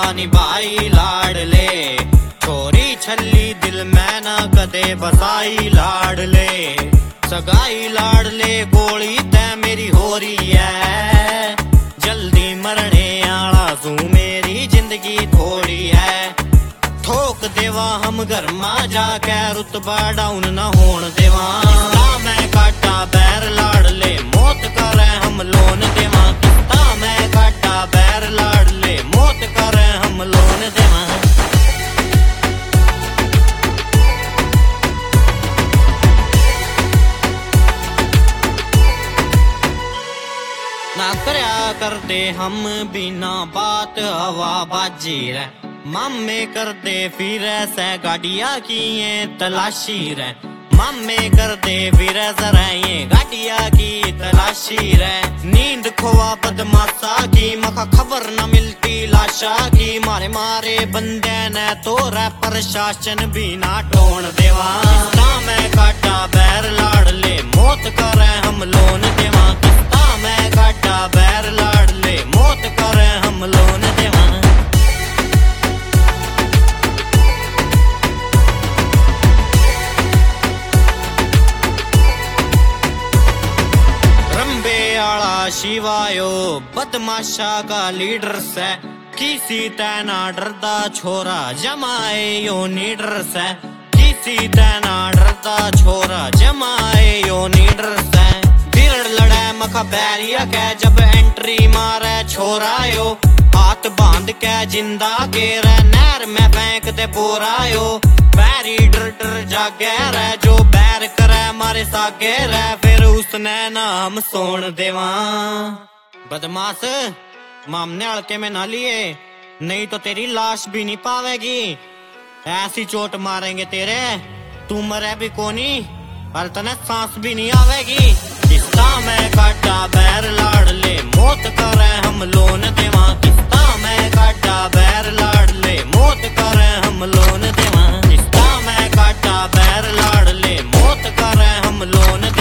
निभाई लाडले, छोरी छली दिल में न कदे बसाई लाडले, सगाई लाडले गोली तै मेरी हो रही है, जल्दी मरने आला तू मेरी जिंदगी थोड़ी है, ठोक देवा हम घर में जाके रुतबा डाउन न होन देवा, मैं काटा बैर लाडले मौत करे हम लोन देवा, मैं काटा बैर लाडले मौत करे हम लोन देवा। ना करया करते हम बिना बात हवा बाजी रे, मामे करते फिर से गाड़िया की ये तलाशी रे, मामे करते फिर जरा ये गाड़िया की तलाशी रे, नींद खोवा बदमाशा की मखा खबर न मिलती लाशा की, मारे मारे बंदे ने तो रे प्रशासन भी ना टोन देवा, मैं काटा बैर लाडले मौत करे हम लोन देवा, मैं काटा बैर लाडले मौत करे हम लोन देवा। रंबे आला शिवायो बदमाशा का लीडर से, किसी तैना डरदा छोरा जमाए यो नीडर से, किसी तैना डरदा छोरा जमाए यो नीडर से, लड़े मखा बैरिया के जब एंट्री मारे छोरायो, हाथ बांध के जिंदा गेर नहर में फेंक दे बोरायो, बैरी डर डर जागे रे जो बैर करे मारे सागे रे, फिर उसने नाम सोन देवा। बदमाश मामने हल्के में ना लिए, नहीं तो तेरी लाश भी नहीं पावेगी, ऐसी चोट मारेंगे तेरे तू मरे भी कोनी पर तने सांस भी नहीं आवेगी, किस्ता में काटा बैर लाडले मौत करे हम लोन देवा, किस्ता में काटा बैर लाडले मौत करे हम लोन देवा, किस्ता में काटा बैर लाडले मौत करे हम लोन